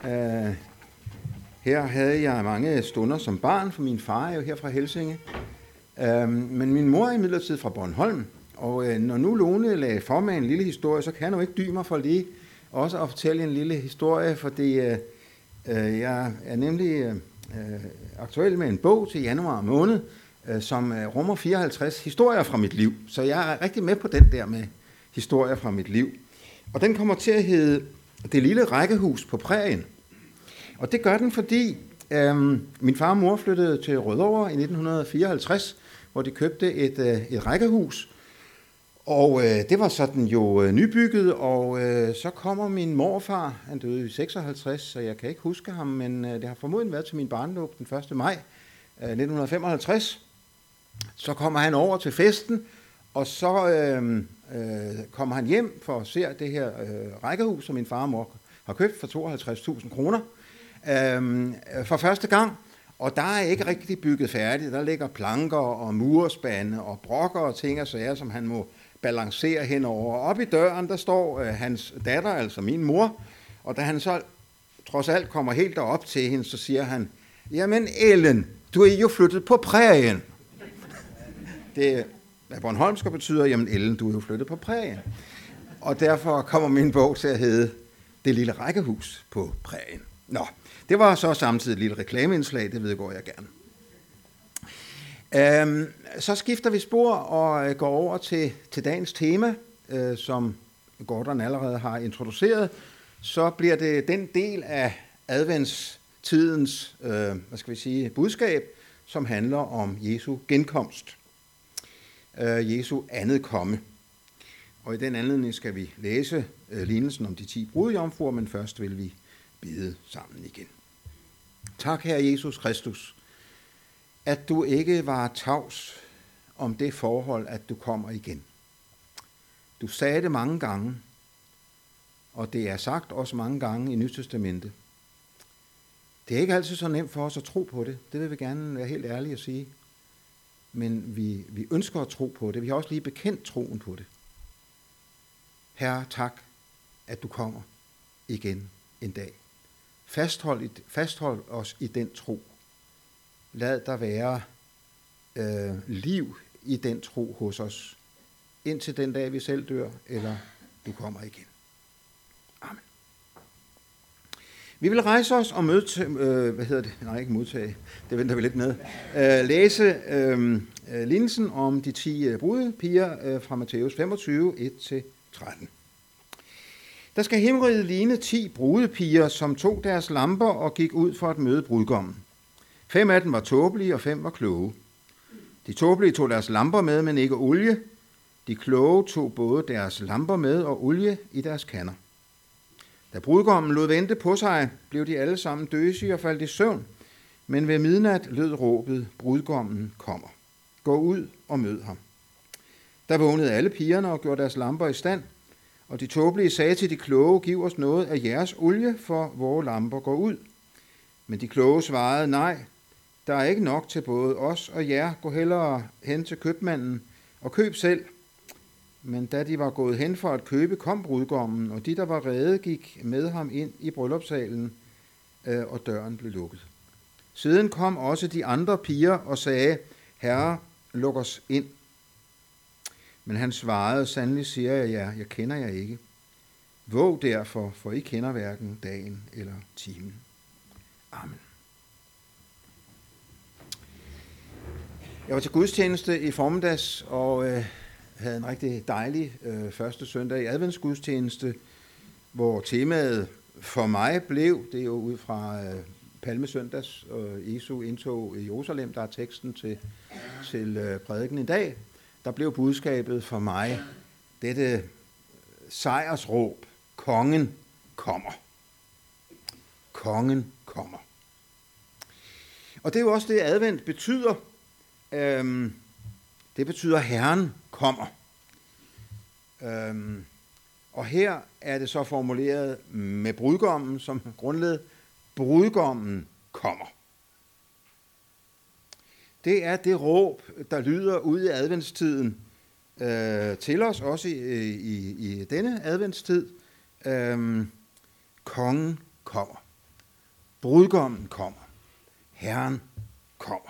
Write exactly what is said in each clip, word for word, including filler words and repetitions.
Uh, her havde jeg mange stunder som barn, for min far er jo her fra Helsinge. Uh, men min mor er imidlertid fra Bornholm, og uh, når nu Lone lagde for mig en lille historie, så kan jeg jo ikke dy mig for lige også at fortælle en lille historie, fordi uh, uh, jeg er nemlig uh, aktuel med en bog til januar måned, uh, som uh, rummer fireoghalvtreds historier fra mit liv. Så jeg er rigtig med på den der med historier fra mit liv. Og den kommer til at hedde Det lille rækkehus på prærien. Og det gør den, fordi øhm, min far og mor flyttede til Rødovre i nitten fireoghalvtreds, hvor de købte et, øh, et rækkehus. Og øh, det var sådan jo øh, nybygget, og øh, så kommer min morfar, han døde i seksoghalvtreds, så jeg kan ikke huske ham, men øh, det har formodentlig været til min barnedåb den første maj øh, nitten femoghalvtreds. Så kommer han over til festen, og så øh, øh, kommer han hjem for at se det her øh, rækkehus, som min far og mor har købt for tooghalvtreds tusind kroner øh, for første gang. Og der er ikke rigtig bygget færdigt. Der ligger planker og murspande og brokker og ting og sager, som han må balancere henover. Og op i døren, der står øh, hans datter, altså min mor. Og da han så trods alt kommer helt derop til hende, så siger han, jamen Ellen, du er jo flyttet på prærien. Det hvad bornholmsk betyder, jamen Ellen, du er jo flyttet på prærien. Og derfor kommer min bog til at hedde Det lille rækkehus på prærien. Nå, det var så samtidig et lille reklameindslag, det vedgår jeg gerne. Øhm, så skifter vi spor og går over til, til dagens tema, øh, som Gordon allerede har introduceret. Så bliver det den del af adventstidens, øh, hvad skal vi sige, budskab, som handler om Jesu genkomst. Jesu andet komme. Og i den anledning skal vi læse uh, lignelsen om de ti brudjomfruer, men først vil vi bede sammen igen. Tak, Herre Jesus Kristus, at du ikke var tavs om det forhold, at du kommer igen. Du sagde det mange gange, og det er sagt også mange gange i Nyt Testamente. Det er ikke altid så nemt for os at tro på det. Det vil vi gerne være helt ærlige at sige. Men vi, vi ønsker at tro på det. Vi har også lige bekendt troen på det. Herre, tak, at du kommer igen en dag. Fasthold, fasthold os i den tro. Lad der være øh, liv i den tro hos os, indtil den dag, vi selv dør, eller du kommer igen. Amen. Vi vil rejse os og møde, øh, hvad hedder det? Nej, ikke modtage, det venter vi lidt med. Øh, læse øh, lignelsen om de ti øh, brudepiger øh, fra Matthæus femogtyve, et til tretten. Der skal himmeriget ligne ti brudepiger, som tog deres lamper og gik ud for at møde brudgommen. Fem af dem var tåbelige, og fem var kloge. De tåbelige tog deres lamper med, men ikke olie. De kloge tog både deres lamper med og olie i deres kander. Da brudgommen lod vente på sig, blev de alle sammen døsige og faldt i søvn. Men ved midnat lød råbet, brudgommen kommer. Gå ud og mød ham. Der vågnede alle pigerne og gjorde deres lamper i stand, og de tåbelige sagde til de kloge, giv os noget af jeres olie, for vores lamper går ud. Men de kloge svarede, nej, der er ikke nok til både os og jer. Gå hellere hen til købmanden og køb selv. Men da de var gået hen for at købe, kom brudgommen, og de, der var rede, gik med ham ind i bryllupssalen, øh, og døren blev lukket. Siden kom også de andre piger og sagde, Herre, luk os ind. Men han svarede, sandelig siger jeg jer, jeg kender jer ikke. Våg derfor, for I kender hverken dagen eller timen. Amen. Jeg var til gudstjeneste i formiddags, og øh, havde en rigtig dejlig øh, første søndag i adventsgudstjeneste, hvor temaet for mig blev, det er jo ud fra øh, Palmesøndags og Jesu indtog i Jerusalem, der er teksten til, til øh, prædiken i dag, der blev budskabet for mig dette sejrsråb, kongen kommer. Kongen kommer. Og det er jo også det, advent betyder. Øhm, det betyder, Herren kommer. Øhm, og her er det så formuleret med brudgommen som grundled. Brudgommen kommer. Det er det råb, der lyder ud i adventstiden øh, til os, også i, i, i denne adventstid. Øhm, kongen kommer. Brudgommen kommer. Herren kommer.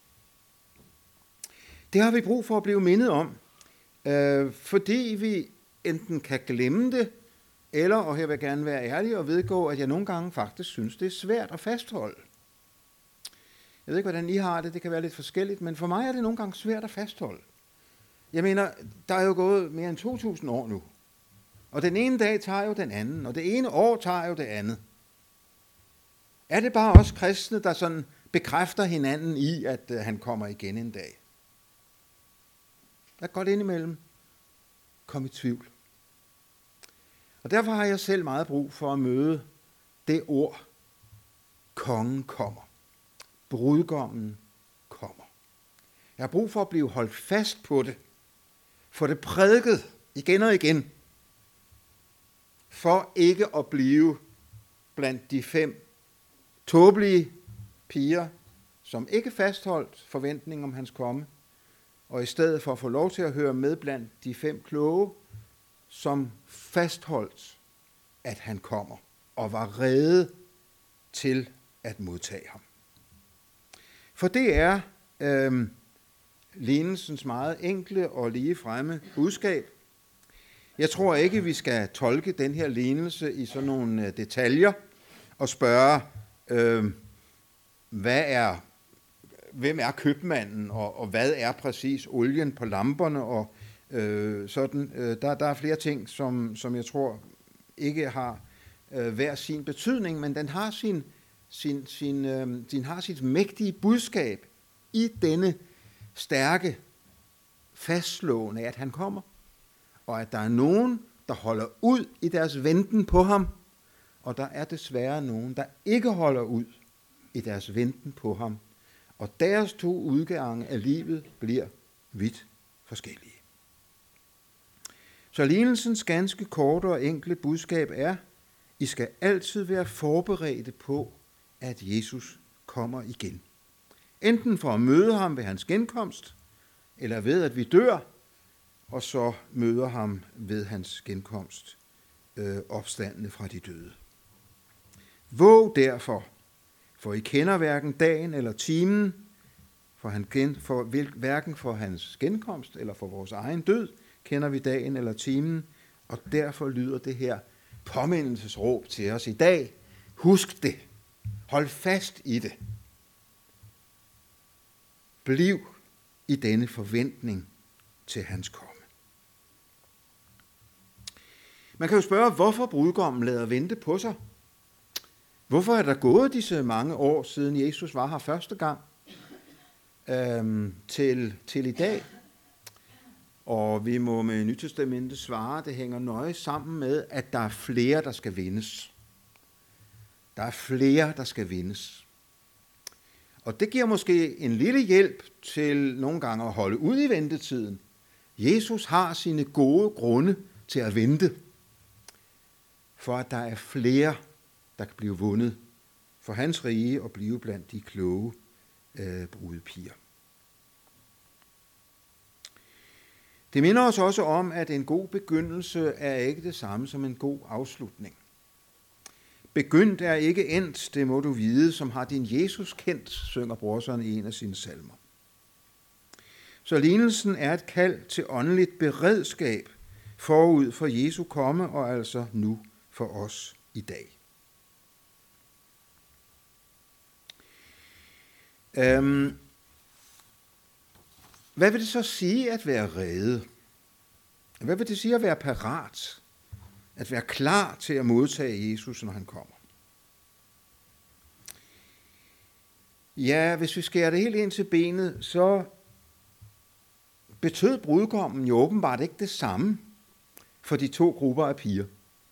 Det har vi brug for at blive mindet om, øh, fordi vi enten kan glemme det, eller, og her vil jeg gerne være ærlig og vedgå, at jeg nogle gange faktisk synes, det er svært at fastholde. Jeg ved ikke, hvordan I har det, det kan være lidt forskelligt, men for mig er det nogle gange svært at fastholde. Jeg mener, der er jo gået mere end to tusind år nu, og den ene dag tager jo den anden, og det ene år tager jo det andet. Er det bare os kristne, der sådan bekræfter hinanden i, at uh, han kommer igen en dag? Der er godt indimellem kom i tvivl. Og derfor har jeg selv meget brug for at møde det ord, kongen kommer. Brudgommen kommer. Jeg har brug for at blive holdt fast på det. Få det prædiket igen og igen. For ikke at blive blandt de fem tåbelige piger, som ikke fastholdt forventningen om hans komme, og i stedet for at få lov til at høre med blandt de fem kloge, som fastholdt, at han kommer, og var rede til at modtage ham. For det er øh, lignelsens meget enkle og lige fremme budskab. Jeg tror ikke, vi skal tolke den her lignelse i sådan nogle detaljer og spørge, øh, hvad er, hvem er købmanden, og, og hvad er præcis olien på lamperne, og øh, sådan. Øh, der, der er flere ting, som, som jeg tror ikke har øh, hver sin betydning, men den har sin Sin, sin, øh, den har sit mægtige budskab i denne stærke fastslående, at han kommer, og at der er nogen, der holder ud i deres venten på ham, og der er desværre nogen, der ikke holder ud i deres venten på ham, og deres to udgange af livet bliver vidt forskellige. Så lignelsens ganske korte og enkle budskab er, I skal altid være forberedte på, at Jesus kommer igen. Enten for at møde ham ved hans genkomst, eller ved at vi dør, og så møder ham ved hans genkomst, øh, opstandende fra de døde. Våg derfor, for I kender hverken dagen eller timen, for, han gen, for hverken for hans genkomst eller for vores egen død, kender vi dagen eller timen, og derfor lyder det her påmindelsesråb til os i dag. Husk det. Hold fast i det. Bliv i denne forventning til hans komme. Man kan jo spørge, hvorfor brudgommen lader vente på sig. Hvorfor er der gået disse mange år, siden Jesus var her første gang, øhm, til, til i dag? Og vi må med Nytestamentet svare, det hænger nøje sammen med, at der er flere, der skal vindes. Der er flere, der skal vindes. Og det giver måske en lille hjælp til nogle gange at holde ud i ventetiden. Jesus har sine gode grunde til at vente, for at der er flere, der kan blive vundet for hans rige og blive blandt de kloge øh, brudepiger. Det minder os også om, at en god begyndelse er ikke det samme som en god afslutning. Begyndt er ikke endt, det må du vide, som har din Jesus kendt, synger Brorson i en af sine salmer. Så lignelsen er et kald til åndeligt beredskab forud for Jesu komme, og altså nu for os i dag. Øhm, hvad vil det så sige at være rede? Hvad vil det sige at være parat? At være klar til at modtage Jesus, når han kommer? Ja, hvis vi skærer det helt ind til benet, så betød brudgommen jo åbenbart ikke det samme for de to grupper af piger.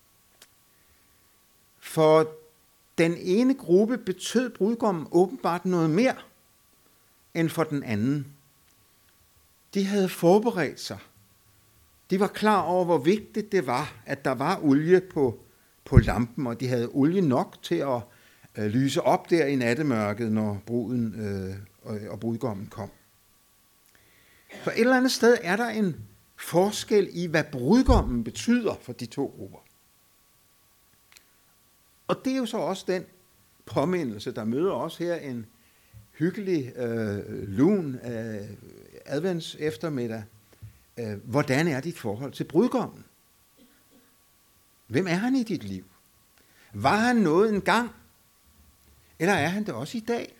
For den ene gruppe betød brudgommen åbenbart noget mere end for den anden. De havde forberedt sig. De var klar over, hvor vigtigt det var, at der var olie på, på lampen, og de havde olie nok til at øh, lyse op der i nattemørket, når bruden øh, og, og brudgommen kom. For et eller andet sted er der en forskel i, hvad brudgommen betyder for de to grupper. Og det er jo så også den påmindelse, der møder os her en hyggelig, øh, lun øh, advents eftermiddag. Øh, hvordan er dit forhold til brudgommen? Hvem er han i dit liv? Var han noget engang? Eller er han det også i dag?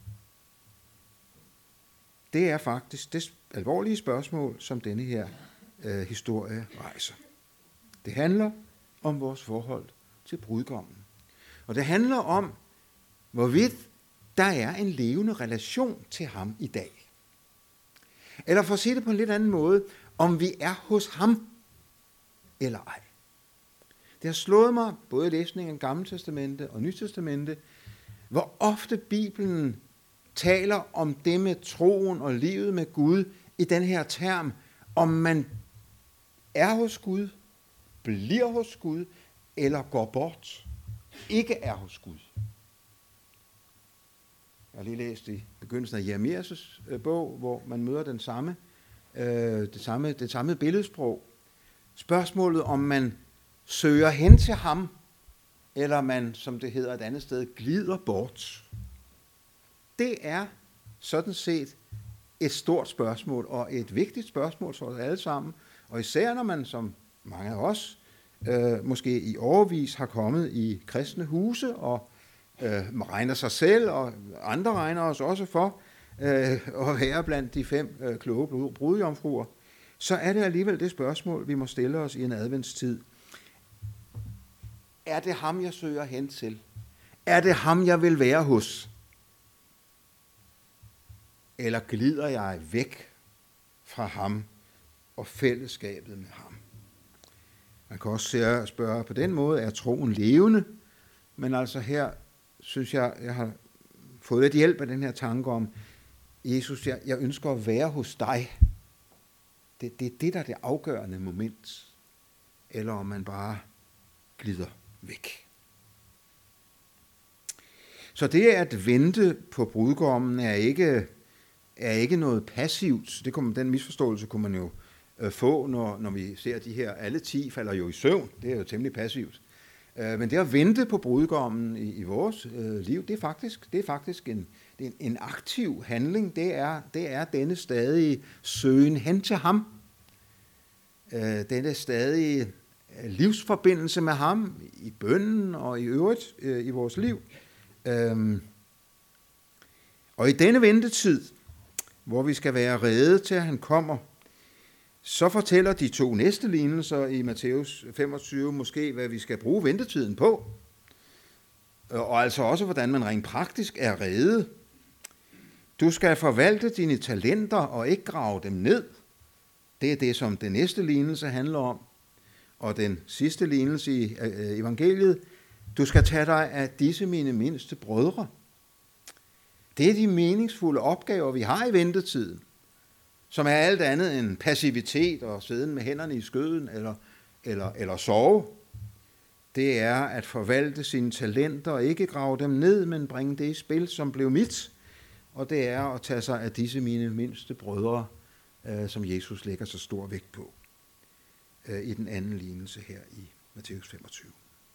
Det er faktisk det alvorlige spørgsmål, som denne her øh, historie rejser. Det handler om vores forhold til brudgommen. Og det handler om, hvorvidt der er en levende relation til ham i dag. Eller for at sige det på en lidt anden måde, om vi er hos ham eller ej. Det har slået mig, både i læsningen af Gamle Testamente og Nye Testamente, hvor ofte Bibelen taler om det med troen og livet med Gud i den her term, om man er hos Gud, bliver hos Gud, eller går bort, ikke er hos Gud. Jeg har lige læst i begyndelsen af Jeremias' bog, hvor man møder den samme, øh, det, samme, det samme billedsprog. Spørgsmålet, om man søger hen til ham, eller man, som det hedder et andet sted, glider bort. Det er sådan set et stort spørgsmål, og et vigtigt spørgsmål for os alle sammen, og især når man, som mange af os, øh, måske i årevis har kommet i kristne huse, og øh, regner sig selv, og andre regner os også for, øh, at være blandt de fem øh, kloge brudjomfruer, så er det alligevel det spørgsmål, vi må stille os i en adventstid. Er det ham, jeg søger hen til? Er det ham, jeg vil være hos? Eller glider jeg væk fra ham og fællesskabet med ham? Man kan også spørge på den måde, er troen levende? Men altså her synes jeg, jeg har fået lidt hjælp af den her tanke om, Jesus, jeg, jeg ønsker at være hos dig. Det, det er det, der er det afgørende moment. Eller om man bare glider væk. Så det at vente på brudgommen er ikke, er ikke noget passivt. Det kunne, den misforståelse kunne man jo øh, få, når, når vi ser de her, alle ti falder jo i søvn. Det er jo temmelig passivt. Øh, men det at vente på brudgommen i, i vores øh, liv, det er faktisk, det er faktisk en, det er en, en aktiv handling. Det er, det er denne stadige søgen hen til ham. Øh, denne stadige livsforbindelse med ham i bønnen og i øvrigt øh, i vores liv. Øhm, og i denne ventetid, hvor vi skal være rede til, at han kommer, så fortæller de to næste lignelser i Matthæus femogtyve måske, hvad vi skal bruge ventetiden på. Og altså også, hvordan man rent praktisk er rede. Du skal forvalte dine talenter og ikke grave dem ned. Det er det, som den næste lignelse handler om. Og den sidste lignelse i evangeliet, du skal tage dig af disse mine mindste brødre. Det er de meningsfulde opgaver, vi har i ventetiden, som er alt andet end passivitet og sidden med hænderne i skøden eller, eller, eller sove. Det er at forvalte sine talenter og ikke grave dem ned, men bringe det i spil, som blev mit. Og det er at tage sig af disse mine mindste brødre, øh, som Jesus lægger så stor vægt på i den anden lignelse her i Matthæus femogtyve.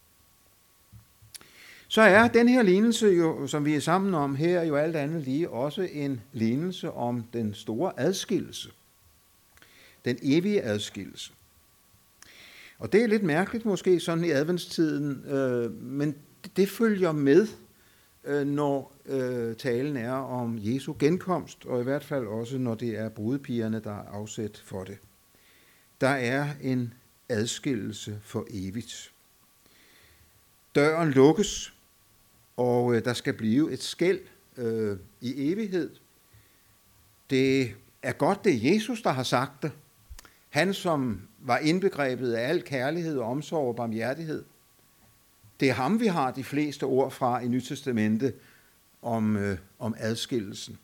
Så er den her lignelse, jo, som vi er sammen om her, jo alt andet lige også en lignelse om den store adskillelse. Den evige adskillelse. Og det er lidt mærkeligt måske sådan i adventstiden, øh, men det følger med, øh, når øh, talen er om Jesu genkomst, og i hvert fald også, når det er brudepigerne, der er afsæt for det. Der er en adskillelse for evigt. Døren lukkes, og øh, der skal blive et skel øh, i evighed. Det er godt, det er Jesus, der har sagt det. Han, som var indbegrebet af al kærlighed og omsorg og barmhjertighed. Det er ham, vi har de fleste ord fra i Nyt Testamente om, øh, om adskillelsen.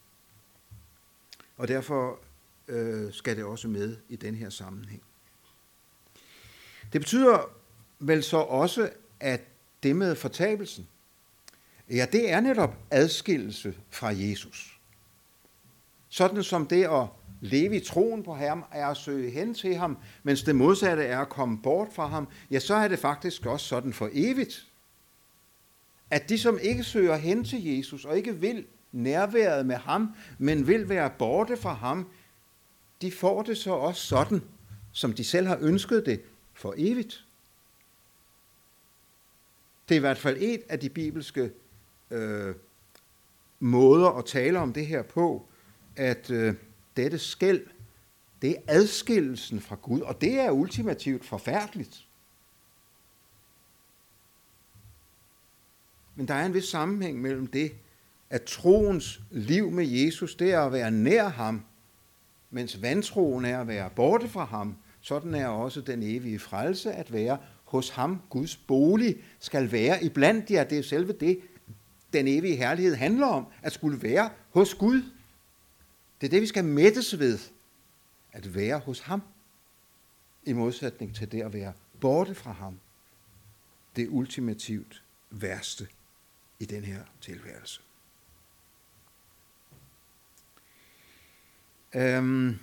Og derfor øh, skal det også med i den her sammenhæng. Det betyder vel så også, at det med fortabelsen, ja, det er netop adskillelse fra Jesus. Sådan som det at leve i troen på ham er at søge hen til ham, mens det modsatte er at komme bort fra ham, ja, så er det faktisk også sådan for evigt, at de, som ikke søger hen til Jesus og ikke vil nærværet med ham, men vil være borte fra ham, de får det så også sådan, som de selv har ønsket det for evigt. Det er i hvert fald et af de bibelske øh, måder at tale om det her på, at øh, dette skel, det er adskillelsen fra Gud, og det er ultimativt forfærdeligt. Men der er en vis sammenhæng mellem det, at troens liv med Jesus, det er at være nær ham, mens vantroen er at være borte fra ham. Sådan er også den evige frelse at være hos ham. Guds bolig skal være iblandt jer. Det er selve det, den evige herlighed handler om, at skulle være hos Gud. Det er det, vi skal mættes ved, at være hos ham, i modsætning til det at være borte fra ham. Det ultimativt værste i den her tilværelse. Øhm,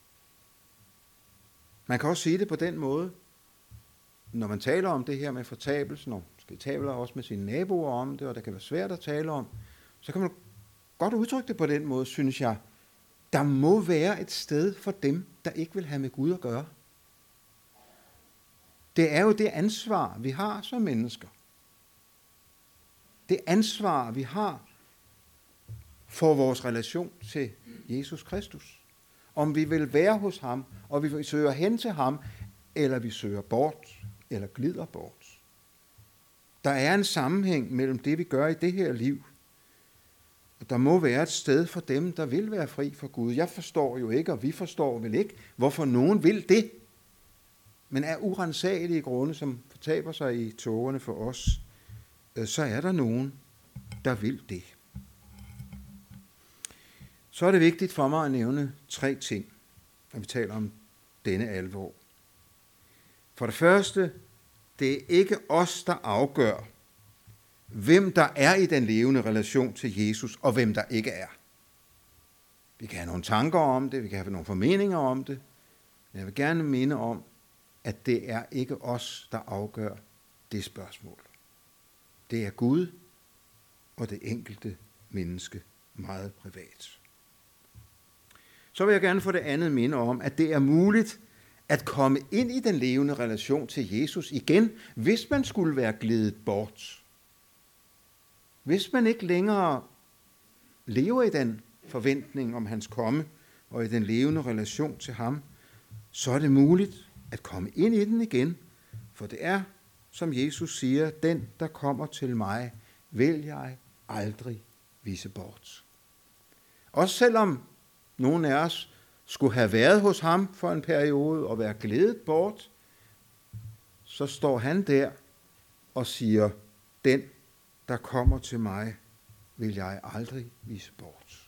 man kan også sige det på den måde, når man taler om det her med fortabelsen, og måske taler også med sine naboer om det, og det kan være svært at tale om, så kan man godt udtrykke det på den måde, synes jeg. Der må være et sted for dem, der ikke vil have med Gud at gøre. Det er jo det ansvar, vi har som mennesker. Det ansvar, vi har for vores relation til Jesus Kristus. Om vi vil være hos ham, og vi søger hen til ham, eller vi søger bort, eller glider bort. Der er en sammenhæng mellem det, vi gør i det her liv. Der må være et sted for dem, der vil være fri for Gud. Jeg forstår jo ikke, og vi forstår vel ikke, hvorfor nogen vil det. Men af uransagelige grunde, som fortaber sig i tågerne for os, så er der nogen, der vil det. Så er det vigtigt for mig at nævne tre ting, når vi taler om denne alvor. For det første, det er ikke os, der afgør, hvem der er i den levende relation til Jesus, og hvem der ikke er. Vi kan have nogle tanker om det, vi kan have nogle formeninger om det, men jeg vil gerne minde om, at det er ikke os, der afgør det spørgsmål. Det er Gud og det enkelte menneske meget privat. Så vil jeg gerne få det andet minde om, at det er muligt at komme ind i den levende relation til Jesus igen, hvis man skulle være gledet bort. Hvis man ikke længere lever i den forventning om hans komme og i den levende relation til ham, så er det muligt at komme ind i den igen, for det er, som Jesus siger, den, der kommer til mig, vil jeg aldrig vise bort. Også selvom nogen af os skulle have været hos ham for en periode og være glædet bort, så står han der og siger, den, der kommer til mig, vil jeg aldrig vise bort.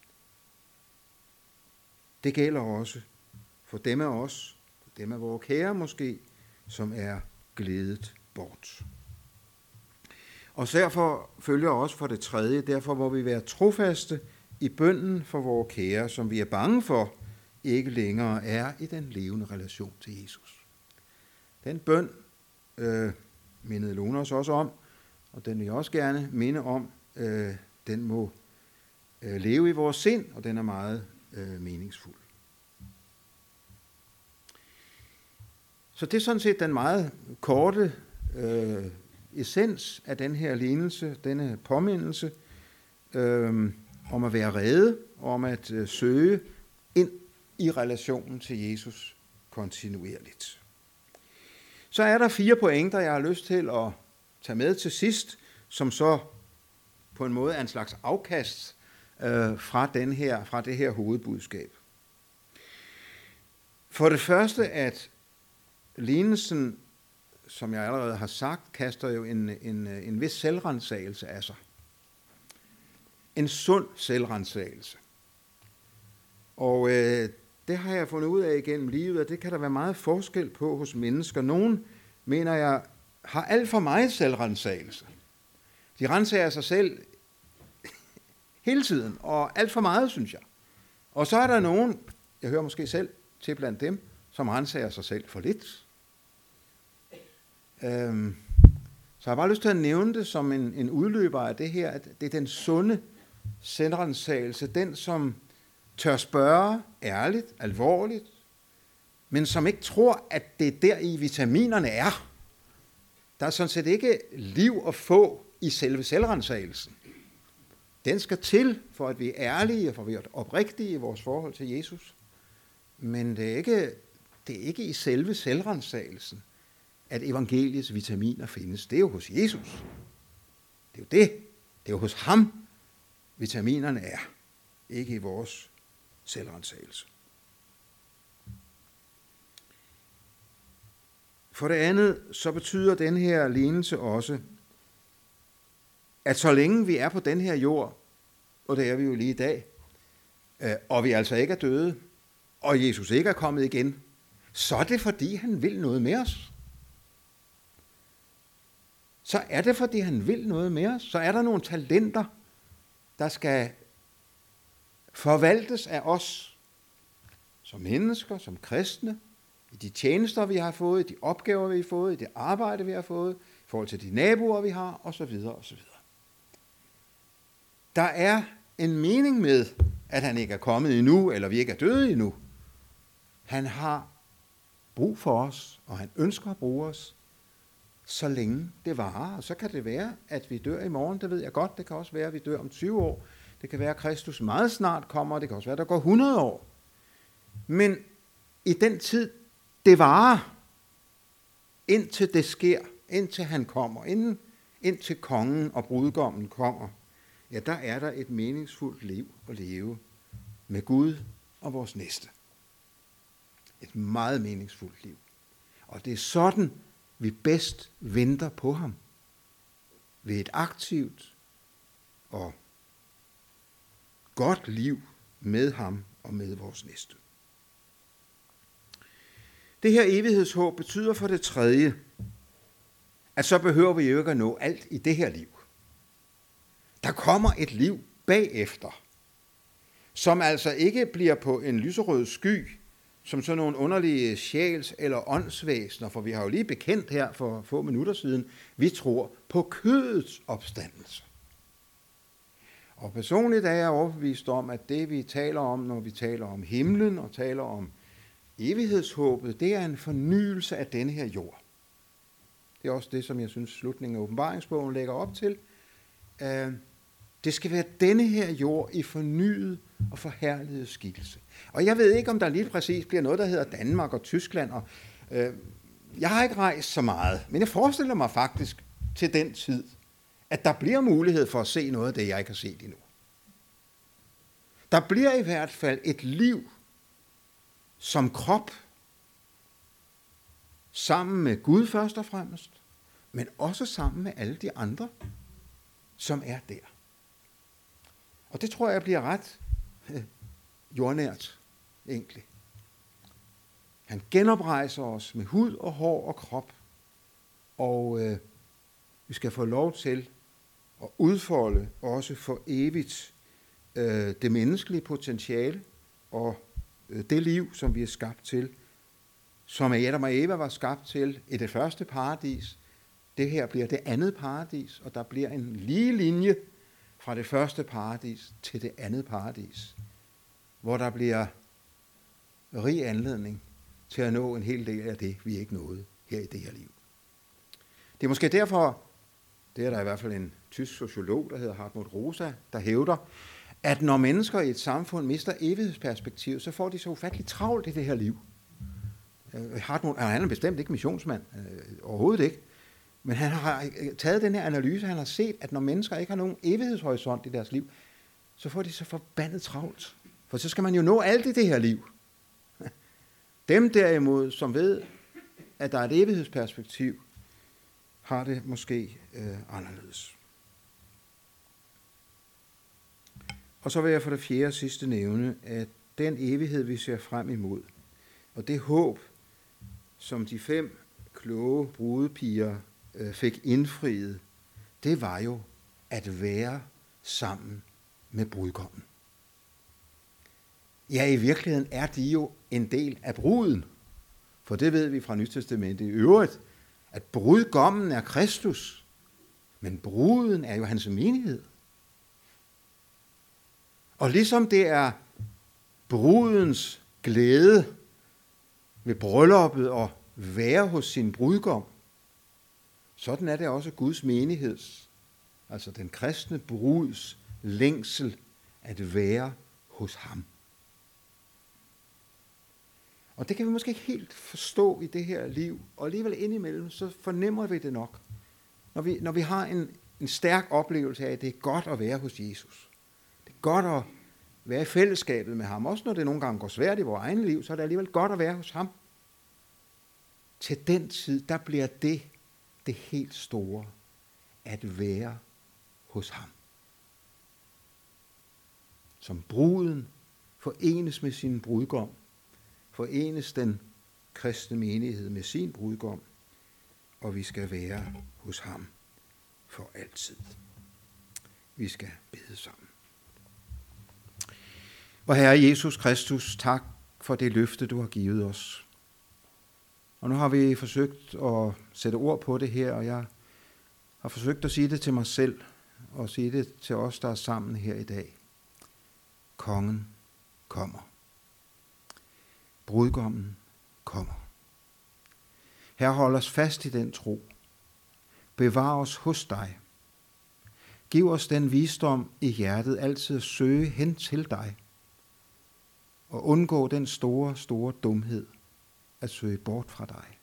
Det gælder også for dem af os, for dem af vores kære måske, som er glædet bort. Og derfor følger også for det tredje, derfor må vi være trofaste i bønnen for vores kære, som vi er bange for, ikke længere er i den levende relation til Jesus. Den bøn øh, mindede Lone os også om, og den vil jeg også gerne minde om, øh, den må øh, leve i vores sind, og den er meget øh, meningsfuld. Så det er sådan set den meget korte øh, essens af den her lignelse, denne påmindelse øh, om at være rede, om at øh, søge ind i relationen til Jesus kontinuerligt. Så er der fire pointer, jeg har lyst til at tage med til sidst, som så på en måde er en slags afkast øh, fra, den her, fra det her hovedbudskab. For det første, at lignelsen, som jeg allerede har sagt, kaster jo en, en, en vis selvrensagelse af sig. En sund selvrensagelse. Og øh, det har jeg fundet ud af igennem livet, at det kan der være meget forskel på hos mennesker. Nogen, mener jeg, har alt for meget selvrensagelse. De rensager sig selv hele tiden, og alt for meget, synes jeg. Og så er der nogen, jeg hører måske selv til blandt dem, som rensager sig selv for lidt. Øhm, Så jeg har bare lyst til at nævne det som en, en udløber af det her, at det er den sunde selvrensagelse, den som tør spørge ærligt, alvorligt, men som ikke tror, at det er der i vitaminerne er. Der er sådan set ikke liv at få i selve selvrensagelsen. Den skal til, for at vi er ærlige og for at vi er oprigtige i vores forhold til Jesus. Men det er ikke, det er ikke i selve selvrensagelsen, at evangeliets vitaminer findes. Det er jo hos Jesus. Det er jo det. Det er jo hos ham, vitaminerne er. Ikke i vores selvrensagelse. For det andet, så betyder den her lignelse også, at så længe vi er på den her jord, og det er vi jo lige i dag, og vi altså ikke er døde, og Jesus ikke er kommet igen, så er det fordi, han vil noget med os. Så er det fordi, han vil noget med os. Så er der nogle talenter, der skal forvaltes af os som mennesker, som kristne, i de tjenester, vi har fået, i de opgaver, vi har fået, i det arbejde, vi har fået, i forhold til de naboer, vi har, osv. osv. Der er en mening med, at han ikke er kommet endnu, eller vi ikke er døde endnu. Han har brug for os, og han ønsker at bruge os, så længe det varer. Og så kan det være, at vi dør i morgen, det ved jeg godt. Det kan også være, at vi dør om tyve år. Det kan være, at Kristus meget snart kommer, det kan også være, at der går hundrede år. Men i den tid, det varer, indtil det sker, indtil han kommer, inden, indtil kongen og brudgommen kommer, ja, der er der et meningsfuldt liv at leve med Gud og vores næste. Et meget meningsfuldt liv. Og det er sådan, vi bedst venter på ham. Ved et aktivt og godt liv med ham og med vores næste. Det her evighedshåb betyder for det tredje, at så behøver vi jo ikke at nå alt i det her liv. Der kommer et liv bagefter, som altså ikke bliver på en lyserød sky, som sådan nogle underlige sjæls- eller åndsvæsener, for vi har jo lige bekendt her for få minutter siden, vi tror på kødets opstandelse. Og personligt er jeg overbevist om, at det vi taler om, når vi taler om himlen og taler om evighedshåbet, det er en fornyelse af denne her jord. Det er også det, som jeg synes, slutningen af åbenbaringsbogen lægger op til. Det skal være denne her jord i fornyet og forherliget skikkelse. Og jeg ved ikke, om der lige præcis bliver noget, der hedder Danmark og Tyskland. Og, øh, jeg har ikke rejst så meget, men jeg forestiller mig faktisk til den tid, at der bliver mulighed for at se noget af det, jeg ikke har set endnu. Der bliver i hvert fald et liv som krop, sammen med Gud først og fremmest, men også sammen med alle de andre, som er der. Og det tror jeg bliver ret øh, jordnært, egentlig. Han genoprejser os med hud og hår og krop, og øh, vi skal få lov til at udfolde også for evigt øh, det menneskelige potentiale og øh, det liv, som vi er skabt til, som Adam og Eva var skabt til i det første paradis. Det her bliver det andet paradis, og der bliver en lige linje fra det første paradis til det andet paradis, hvor der bliver rig anledning til at nå en hel del af det, vi ikke nåede her i det her liv. Det er måske derfor, det er der i hvert fald en tysk sociolog, der hedder Hartmut Rosa, der hævder, at når mennesker i et samfund mister evighedsperspektiv, så får de så ufatteligt travlt i det her liv. Hartmut, han er bestemt ikke missionsmand, overhovedet ikke. Men han har taget den her analyse, han har set, at når mennesker ikke har nogen evighedshorisont i deres liv, så får de så forbandet travlt. For så skal man jo nå alt i det her liv. Dem derimod, som ved, at der er et evighedsperspektiv, har det måske øh, anderledes. Og så vil jeg for det fjerde og sidste nævne, at den evighed, vi ser frem imod, og det håb, som de fem kloge brudepiger øh, fik indfriet, det var jo at være sammen med brudgommen. Ja, i virkeligheden er de jo en del af bruden, for det ved vi fra Nyt Testamentet i øvrigt, at brudgommen er Kristus, Men bruden er jo hans menighed. Og ligesom det er brudens glæde ved brylluppet at være hos sin brudgom, sådan er det også Guds menigheds, altså den kristne bruds længsel at være hos ham. Og det kan vi måske ikke helt forstå i det her liv, og alligevel indimellem, så fornemmer vi det nok. Når vi, når vi har en, en stærk oplevelse af, at det er godt at være hos Jesus. Det er godt at være i fællesskabet med ham. Også når det nogle gange går svært i vores eget liv, så er det alligevel godt at være hos ham. Til den tid, der bliver det det helt store, at være hos ham. Som bruden forenes med sin brudgom, forenes den kristne menighed med sin brudgom, og vi skal være hos ham for altid. Vi skal bede sammen. Og Herre Jesus Kristus, tak for det løfte, du har givet os. Og nu har vi forsøgt at sætte ord på det her, og jeg har forsøgt at sige det til mig selv, og sige det til os, der er sammen her i dag. Kongen kommer. Brudgommen kommer. Herre, hold os fast i den tro. Bevar os hos dig. Giv os den visdom i hjertet altid at søge hen til dig, og undgå den store, store dumhed at søge bort fra dig.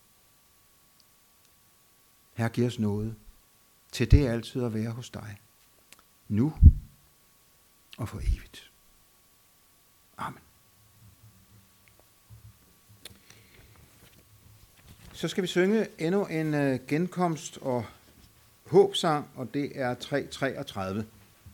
Herre, giv os noget til det altid at være hos dig, nu og for evigt. Amen. Så skal vi synge endnu en genkomst og håbsang, og det er tre treogtredive.